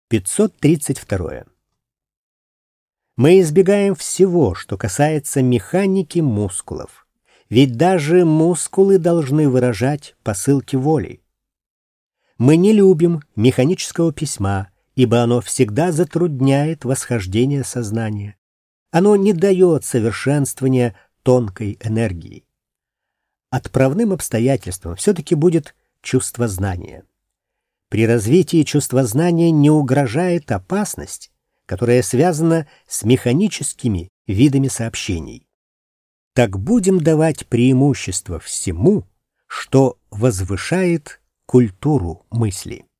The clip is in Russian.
532. Мы избегаем всего, что касается механики мускулов, ведь даже мускулы должны выражать посылки воли. Мы не любим механического письма, ибо оно всегда затрудняет восхождение сознания. Оно не дает совершенствования тонкой энергии. Отправным обстоятельством все-таки будет чувствознание. При развитии чувствознания не угрожает опасность, которая связана с механическими видами сообщений. Так будем давать преимущество всему, что возвышает культуру мысли.